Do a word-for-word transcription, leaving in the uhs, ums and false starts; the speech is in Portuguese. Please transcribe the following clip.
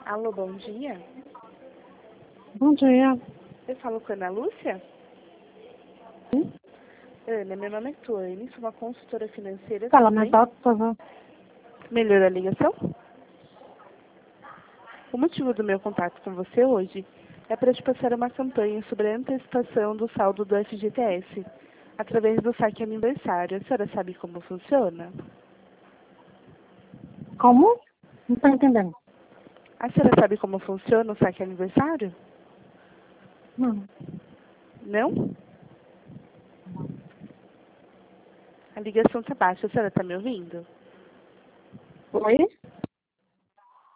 Alô, bom dia. Bom dia. Eu falo com a Ana Lúcia? Sim? Ana, meu nome é Tuane, sou uma consultora financeira. Fala tudo mais bem? alto, por favor. Melhorou a ligação? O motivo do meu contato com você hoje é para te passar uma campanha sobre a antecipação do saldo do F G T S, através do saque aniversário. A senhora sabe como funciona? Como? Não estou entendendo. A senhora sabe como funciona o saque aniversário? Não. Não? A ligação está baixa. A senhora está me ouvindo? Oi?